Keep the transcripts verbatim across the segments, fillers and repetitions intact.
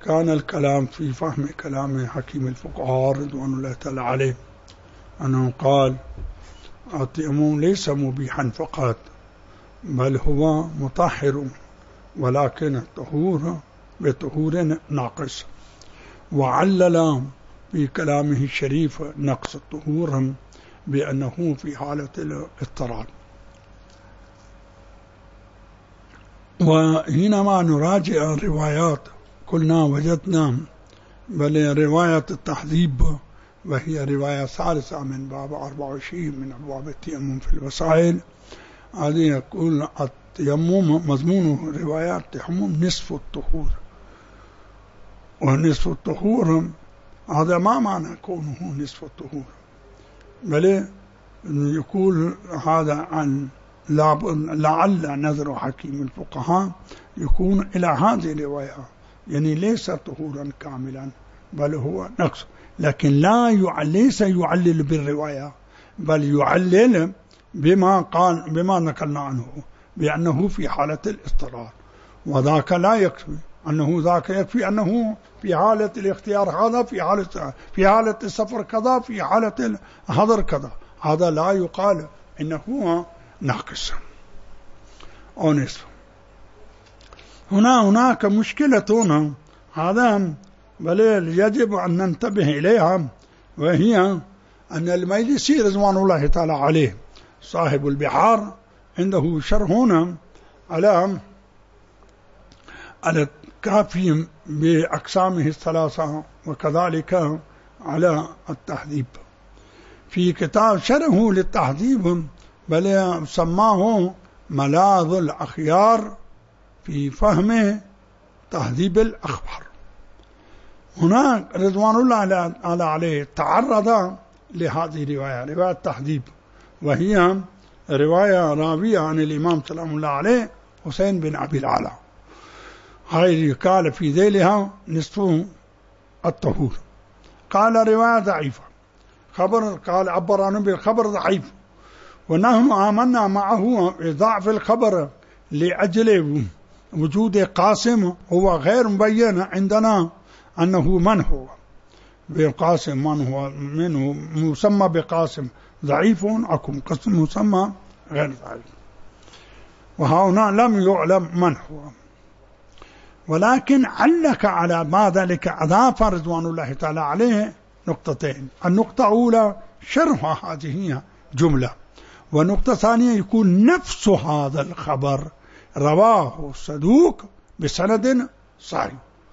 كان الكلام في فهم كلام حكيم الفقهاء رضوان الله تعالى عليه أنه قال التيمم ليس مبيحا فقط بل هو مطهر، ولكن الطهور بطهور ناقص. وعلل في كلامه الشريف نقص الطهور بأنه في حالة الاضطرار. وحينما نراجع الروايات قلنا وجدنا بل رواية التحذيب، وهي رواية ثالثة من باب أربعة وعشرين من أبواب التيمم في الوسائل، هذه يقول التيمم مضمون روايات التيمم نصف الطهور. ونصف الطهور هذا ما معنى كونه نصف الطهور، بل يقول هذا عن لعل نظر حكيم الفقهاء يكون إلى هذه الرواية، يعني ليس طهورا كاملا بل هو نقص. لكن لا يعلل ليس يعلل بالرواية، بل يعلل بما قال بما نقلنا عنه بأنه في حالة الاضطرار، وذاك لا يكفي أنه ذاك يكفي أنه في حالة الاختيار هذا، في حالة في حالة السفر كذا، في حالة الحضر كذا، هذا لا يقال إنه ناقص أو نصف. هنا هناك مشكلة هنا هذا بل يجب أن ننتبه إليها، وهي أن المجلسي رضوان الله تعالى عليه صاحب البحار عنده شرح هنا على على الكافي بأقسامه الثلاثة، وكذلك على التحذيب. في كتاب شرحه للتحذيب بل سماه ملاذ الأخيار في فهم تهذيب الأخبار. هنا رضوان الله عليه تعرض لهذه الرواية، رواية التحذيب، وهي رواية راوية عن الإمام سلام الله عليه حسين بن أبي العلا، هذه قال في ذيلها نصف الطهور. قال رواية ضعيفة، خبر قال عبر عنه بالخبر ضعيف، ونحن آمنا معه بضعف الخبر لأجل وجود قاسم هو غير مبين عندنا أنه من هو بقاسم، من هو منه مسمى بقاسم ضعيف، أكم قسم مسمى غير ضعيف، وهنا لم يعلم من هو. ولكن علق على ما ذلك أضاف رضوان الله تعالى عليه نقطتين. النقطة الأولى شرح هذه جملة، ونقطة ثانية يكون نفس هذا الخبر رواه صدوق بسند صحيح.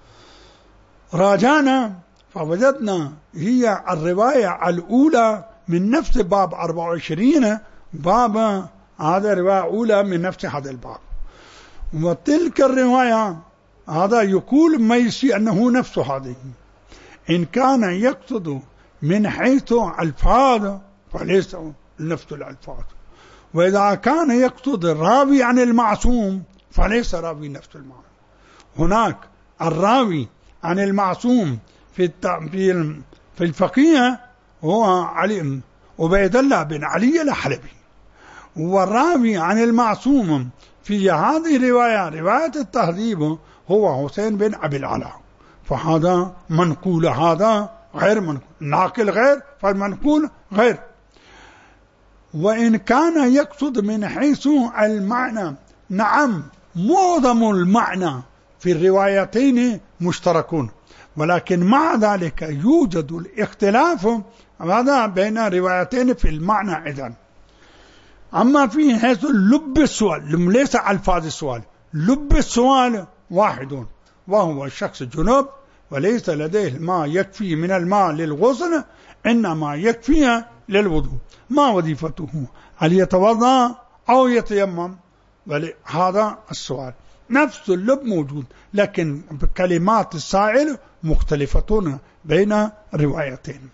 راجعنا فوجدنا هي الرواية الأولى من نفس باب أربعة وعشرين، باب هذا رواية أولى من نفس هذا الباب، وتلك الرواية هذا يقول ميسي أنه نفس هذه. إن كان يقصد من حيث الفاظ فليس نفس الألفاظ، وإذا كان يقصد الراوي عن المعصوم فليس راوي نفس المعنى. هناك الراوي عن المعصوم في في الفقيه هو علي عبيد الله بن علي الحلبي، والراوي عن المعصوم في هذه الرواية رواية التهذيب هو حسين بن أبي العلا، فهذا منقول هذا غير منقول، ناقل غير فالمنقول غير. وإن كان يقصد من حيث المعنى، نعم معظم المعنى في الروايتين مشتركون، ولكن مع ذلك يوجد الاختلاف هذا بين روايتين في المعنى إذن. أما في حيث لب السؤال ليس ألفاظ السؤال، لب السؤال واحد، وهو الشخص جنوب وليس لديه ما يكفي من الماء للغسل، إنما يكفي للوضوء، ما وظيفته؟ هل يتوضأ أو يتيمم؟ هذا السؤال. نفس اللب موجود، لكن كلمات السائل مختلفتون بين روايتين.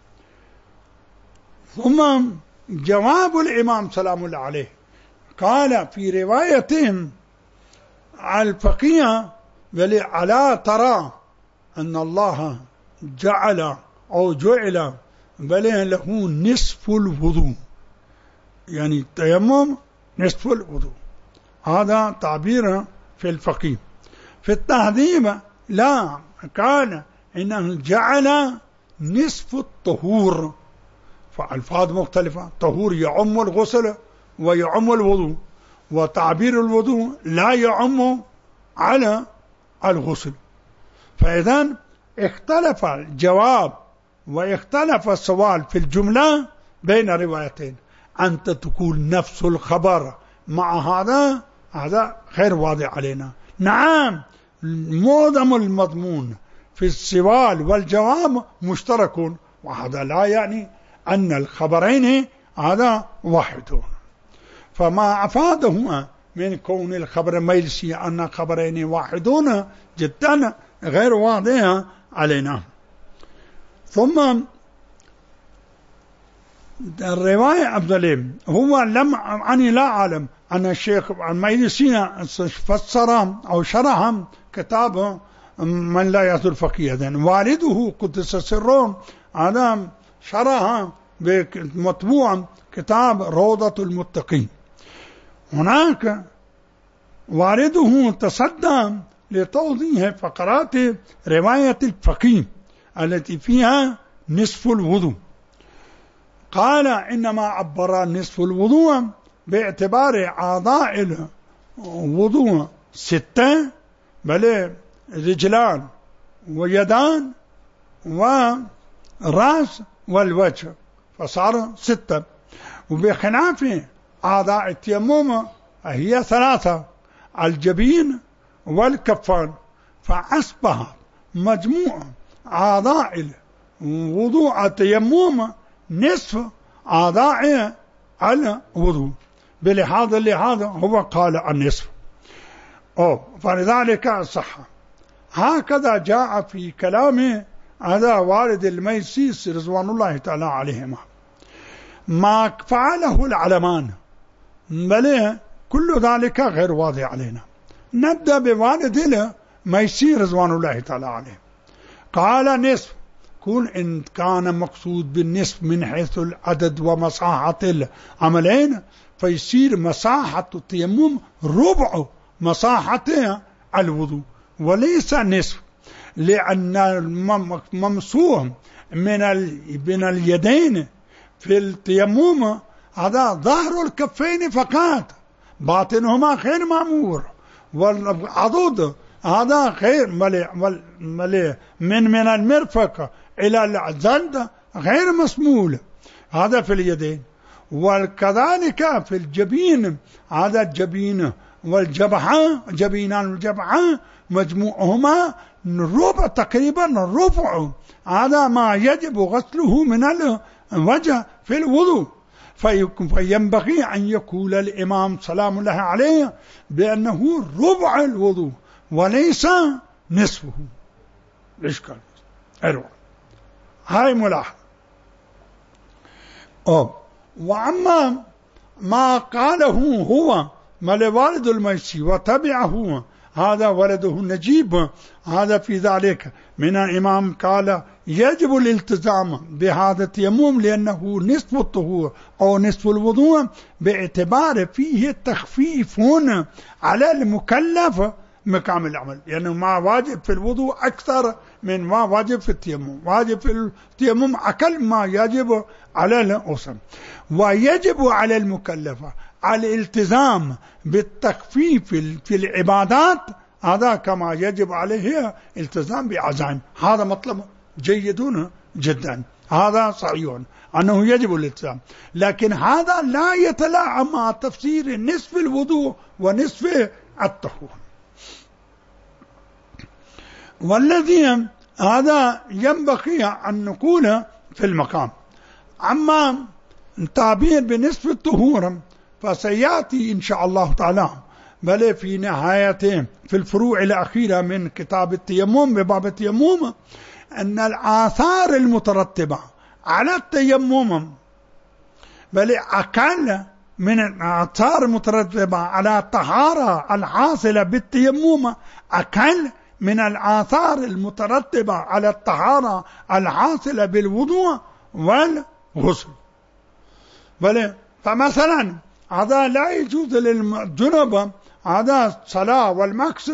ثم جواب الإمام سلام الله عليه قال في روايتهم الفقيه ألا ترى أن الله جعل أو جعل بل له نصف الوضوء، يعني التيمم نصف الوضوء، هذا تعبير في الفقيه. في التهذيب لا، قال إنه جعل نصف الطهور، فألفاظ مختلفة. طهور يعم الغسل ويعم الوضوء، وتعبير الوضوء لا يعم على الغسل. فإذا اختلف الجواب واختلف السؤال في الجملة بين روايتين. أنت تقول نفس الخبر مع هذا، هذا غير واضح علينا. نعم، معظم المضمون في السؤال والجواب مشترك، وهذا لا يعني أن الخبرين هذا واحدون. فما أفاده من كون الخبر ميلسي أن خبرين واحدون جدا غير واضح علينا. ثم الرواية أفضل، هو لم أني لا أعلم أن الشيخ الميلسي فسر أو شرح كتاب من لا يأتي الفقيه، والده قدس سره هذا شرح بمطبوع كتاب روضة المتقين. هناك والده تصدى لتوضيح فقرات رواية الفقيه التي فيها نصف الوضوء. قال إنما عبر نصف الوضوء باعتبار أعضاء الوضوء ستة، بل رجلان ويدان ورأس والوجه، فصار ستة. وبخلاف أعضاء التيمم هي ثلاثة، الجبين والكفان، فأصبح مجموع أعضاء الوضوء التيمم نصف أعضاء الوضوء. بلهذا اللحاظ هو قال النصف، أو فلذلك صح. هكذا جاء في كلام هذا والد الميسيس رضوان الله تعالى عليهما. ما فعله العلمان بل كل ذلك غير واضح علينا. نبدأ بوالد الميسيس رضوان الله تعالى عليه. قال نصف، كل إن كان مقصود بالنصف من حيث العدد ومساحة العملين، فيصير مساحة التيمم ربع مساحة الوضوء وليس نصف، لأن الممسوح من من اليدين في التيمم هذا ظهر الكفين فقط، باطنهما غير مأمور، والعضد هذا غير ملي ملي من من المرفق إلى الزند غير مسمول، هذا في اليدين. وكذلك في الجبين، هذا الجبين والجبهة، جبينان والجبهة مجموعهما ربع تقريبا ربع، هذا ما يجب غسله من الوجه في الوضوء. فينبغي أن يقول الإمام سلام الله عليه بأنه ربع الوضوء وليس نصفه. الإشكال أروع، هاي ملاحظة. أو وأما ما قاله هو مال والد الميسي وتبعه هذا ولده النجيب، هذا في ذلك من الإمام قال يجب الالتزام بهذا التيمم لأنه نصف الطهور أو نصف الوضوء، باعتبار فيه تخفيف على المكلف مقام العمل، لأنه يعني ما واجب في الوضوء أكثر من ما واجب في التيمم، واجب في التيمم أقل ما يجب على الأصل. ويجب على المكلفة الالتزام بالتخفيف في العبادات، هذا كما يجب عليه التزام بعزائم. هذا مطلب جيد جدا، هذا صحيح أنه يجب الالتزام، لكن هذا لا يتلاعب مع تفسير نصف الوضوء ونصف الطهور. والذي هذا ينبغي أن نقول في المقام. أما التعبير بنصف الطهور فسيأتي إن شاء الله تعالى، بل في نهاية في الفروع الأخيرة من كتاب التيمم بباب التيمم، أن الآثار المترتبة على التيمم بل أقل من الآثار المترتبة على الطهارة الحاصلة بالتيمم، أقل من الآثار المترتبة على الطهارة الحاصلة بالوضوء والغسل. بل فمثلا هذا لا يجوز للجنب هذا صلاة والمكس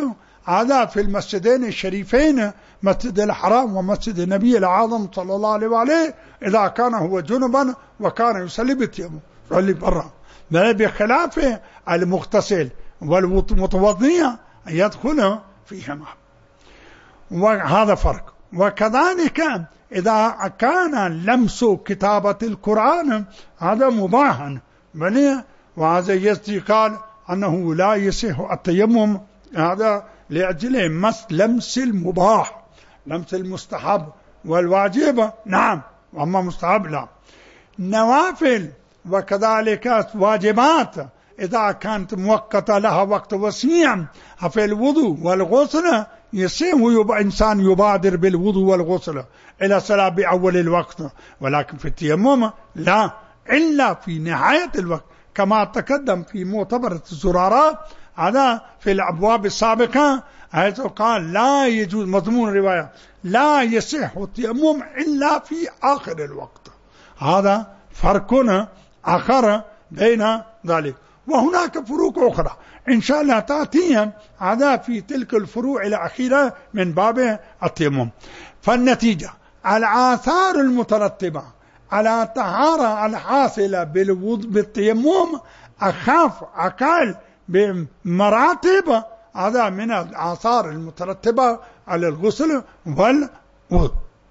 هذا في المسجدين الشريفين مسجد الحرام ومسجد النبي الأعظم صلى الله عليه وآله إذا كان هو جنبا وكان يصلي بالتيمم يصلي برا، بخلاف المغتسل والمتوضئ يدخل فيهما، وهذا فرق. وكذلك إذا كان لمس كتابة القرآن هذا مباحا، بل وهذا يزدي قال أنه لا يصح التيمم هذا لأجل مس لمس المباح، لمس المستحب والواجب نعم، وأما مستحب لا. نوافل وكذلك واجبات إذا كانت مؤقتة لها وقت وسيع في الوضوء والغسل يصح ويبقى إنسان يبادر بالوضوء والغسل إلى الصلاة بأول الوقت، ولكن في التيمم لا إلا في نهاية الوقت، كما تقدم في معتبرة الزرارة هذا في الأبواب السابقة، حيث قال لا يجوز مضمون الرواية لا يصح التيمم إلا في آخر الوقت. هذا فرق آخر بين ذلك. وهناك فروق أخرى إن شاء الله تأتي هذا في تلك الفروع الأخيرة من باب التيمم. فالنتيجة الآثار المترتبة على الطهارة الحاصلة بالتيمم أخف أقل بمراتب هذا من الآثار المترتبة على الغسل والوضوء.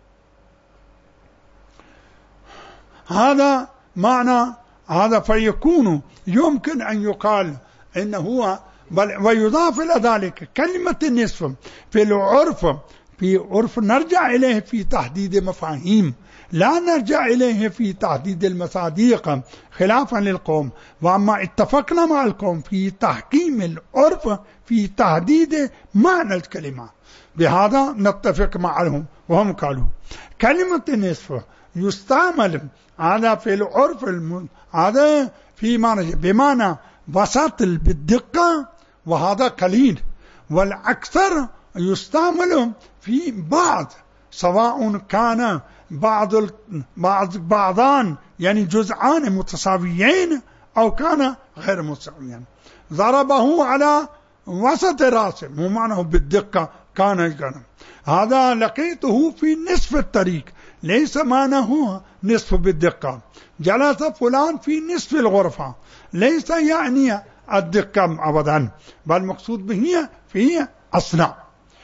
هذا معنى هذا. فيكون يمكن أن يقال إنه هو بل ويضاف إلى ذلك كلمة النصف في العرف، في عرف نرجع إليه في تحديد مفاهيم، لا نرجع إليه في تحديد المصادق خلافا للقوم. وأما اتفقنا مع القوم في تحكيم العرف في تحديد معنى الكلمة، بهذا نتفق معهم. وهم قالوا كلمة النصف يستعمل هذا في العرف الم... هذا في معنى بمعنى وسط بالدقة، وهذا قليل، والأكثر يستعمل في بعض، سواء كان بعض ال... بعض بعضان يعني جزءان متساويين أو كان غير متساويين. ضربه على وسط راسه مو معناه بالدقة كان يقرن. هذا لقيته في نصف الطريق، ليس معناه نصف بالدقة. جلس فلان في نصف الغرفة، ليس يعني الدقة أبدا، بل مقصود به في أصنع.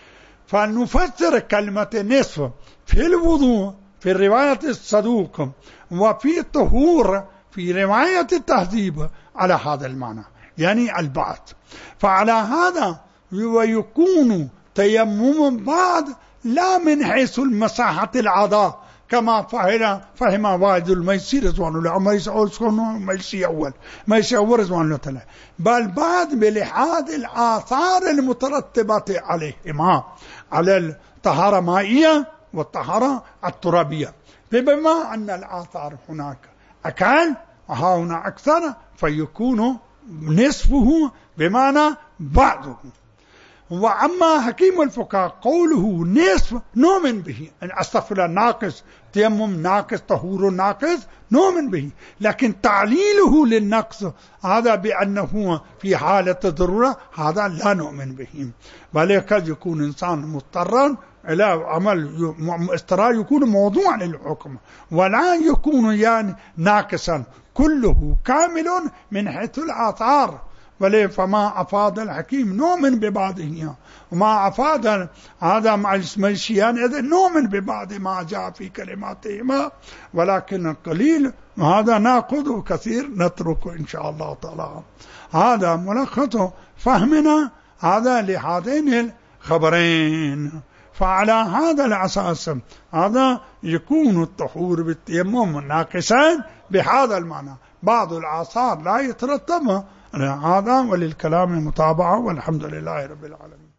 فنفسر كلمة نصف في الوضوء في رواية الصدوق، وفي الطهور في رواية التهذيب على هذا المعنى، يعني البعض. فعلى هذا ويكون تيمم بعض لا من حيث المساحة العضاء كما فهم فهم واحد الميسي رضوان الله، ميسي أول ميسي أول ميسي أول رضوان الله تعالى، بل بعد بلحاظ الآثار المترتبة عليهما على الطهارة المائية والطهارة الترابية، بما أن الآثار هناك أقل وها هنا أكثر، فيكون نصفه بمعنى بعضه. وأما حكيم الفقهاء قوله نصف نؤمن به، أستغفر الله ناقص، تيمم ناقص، طهور ناقص، نؤمن به، لكن تعليله للنقص هذا بأنه في حالة ضرورة هذا لا نؤمن به، بل قد يكون إنسان مضطرا إلى عمل استراء يكون موضوع للحكم، ولا يكون يعني ناقصا، كله كامل من حيث الآثار. وليه فما أفاد الحكيم نؤمن ببعضه، وما أفاد هذا مع الميسيان إذن نؤمن ببعض ما جاء في كلماتهما، ولكن القليل هذا نأخذ كثير نتركه إن شاء الله تعالى. هذا ملخص فهمنا هذا لهذين الخبرين. فعلى هذا الأساس هذا يكون الطهور بالتيمم ناقصا بهذا المعنى. بعض الآثار لا يترتب هذا، وللكلام متابعة، والحمد لله رب العالمين.